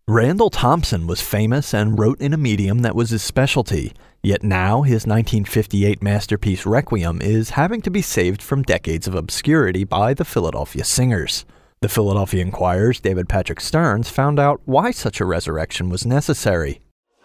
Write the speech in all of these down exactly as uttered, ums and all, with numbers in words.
Randall Thompson was famous and wrote in a medium that was his specialty, yet now his nineteen fifty-eight masterpiece Requiem is having to be saved from decades of obscurity by the Philadelphia Singers. The Philadelphia Inquirer's David Patrick Stearns found out why such a resurrection was necessary.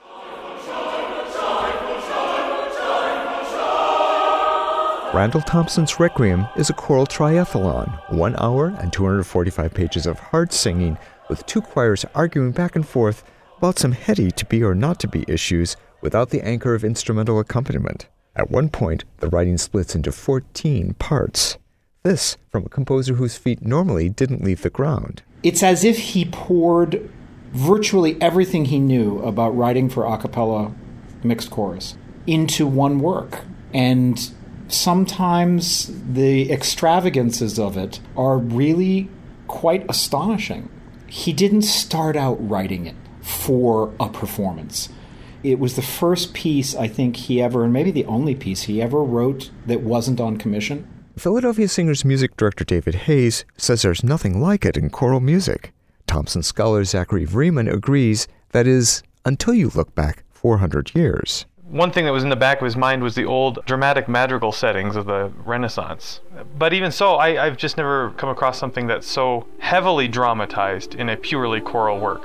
Randall Thompson's Requiem is a choral triathlon, one hour and two hundred forty-five pages of hard singing, with two choirs arguing back and forth about some heady to-be or not-to-be issues without the anchor of instrumental accompaniment. At one point, the writing splits into fourteen parts. This from a composer whose feet normally didn't leave the ground. It's as if he poured virtually everything he knew about writing for a cappella mixed chorus into one work. And sometimes the extravagances of it are really quite astonishing. He didn't start out writing it for a performance. It was the first piece I think he ever, and maybe the only piece he ever wrote that wasn't on commission. Philadelphia Singers music director David Hayes says there's nothing like it in choral music. Thompson scholar Zachary Vreeman agrees, that is, until you look back four hundred years. One thing that was in the back of his mind was the old dramatic madrigal settings of the Renaissance. But even so, I, I've just never come across something that's so heavily dramatized in a purely choral work.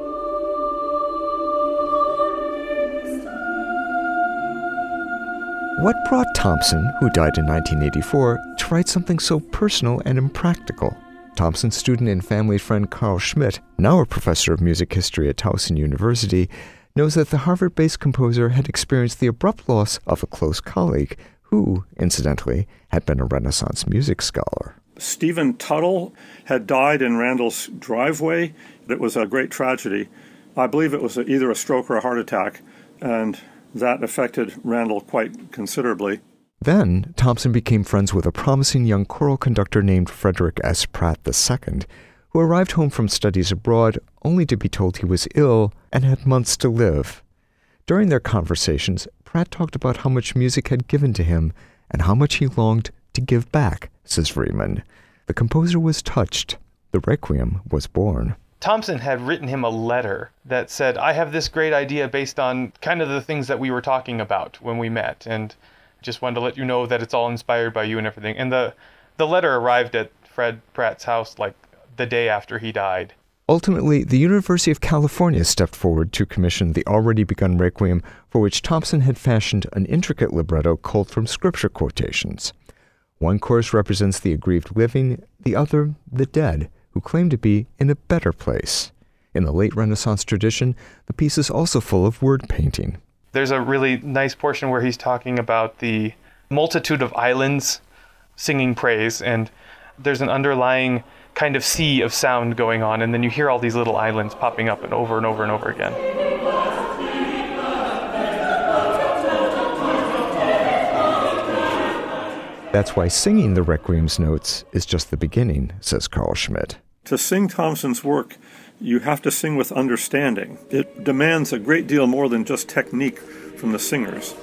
What brought Thompson, who died in nineteen eighty-four, to write something so personal and impractical? Thompson's student and family friend Carl Schmidt, now a professor of music history at Towson University, knows that the Harvard-based composer had experienced the abrupt loss of a close colleague who, incidentally, had been a Renaissance music scholar. Stephen Tuttle had died in Randall's driveway. It was a great tragedy. I believe it was either a stroke or a heart attack, and that affected Randall quite considerably. Then, Thompson became friends with a promising young choral conductor named Frederick S. Pratt the Second, who arrived home from studies abroad only to be told he was ill and had months to live. During their conversations, Pratt talked about how much music had given to him and how much he longed to give back, says Vreeman. The composer was touched. The Requiem was born. Thompson had written him a letter that said, I have this great idea based on kind of the things that we were talking about when we met, and just wanted to let you know that it's all inspired by you and everything. And the, the letter arrived at Fred Pratt's house like the day after he died. Ultimately, the University of California stepped forward to commission the already begun Requiem, for which Thompson had fashioned an intricate libretto culled from scripture quotations. One chorus represents the aggrieved living, the other the dead, who claim to be in a better place. In the late Renaissance tradition, the piece is also full of word painting. There's a really nice portion where he's talking about the multitude of islands singing praise, and there's an underlying kind of sea of sound going on, and then you hear all these little islands popping up and over and over and over again. That's why singing the Requiem's notes is just the beginning, says Carl Schmidt. To sing Thompson's work, you have to sing with understanding. It demands a great deal more than just technique from the singers.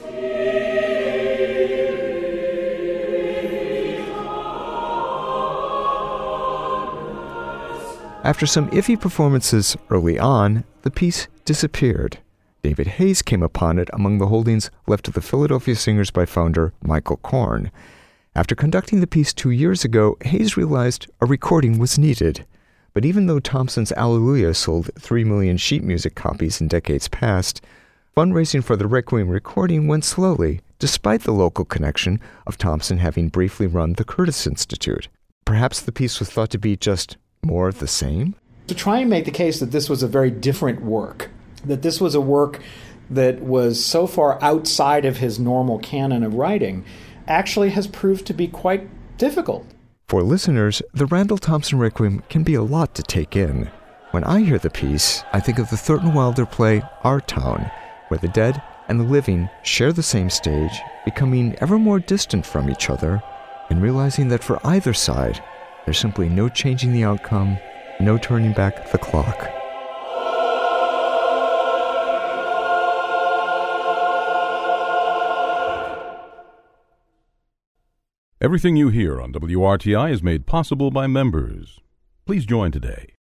After some iffy performances early on, the piece disappeared. David Hayes came upon it among the holdings left to the Philadelphia Singers by founder Michael Korn. After conducting the piece two years ago, Hayes realized a recording was needed. But even though Thompson's Alleluia sold three million sheet music copies in decades past, fundraising for the Requiem recording went slowly, despite the local connection of Thompson having briefly run the Curtis Institute. Perhaps the piece was thought to be just more of the same? To try and make the case that this was a very different work, that this was a work that was so far outside of his normal canon of writing, actually has proved to be quite difficult. For listeners, the Randall Thompson Requiem can be a lot to take in. When I hear the piece, I think of the Thurton Wilder play Our Town, where the dead and the living share the same stage, becoming ever more distant from each other, and realizing that for either side, there's simply no changing the outcome, no turning back the clock. Everything you hear on W R T I is made possible by members. Please join today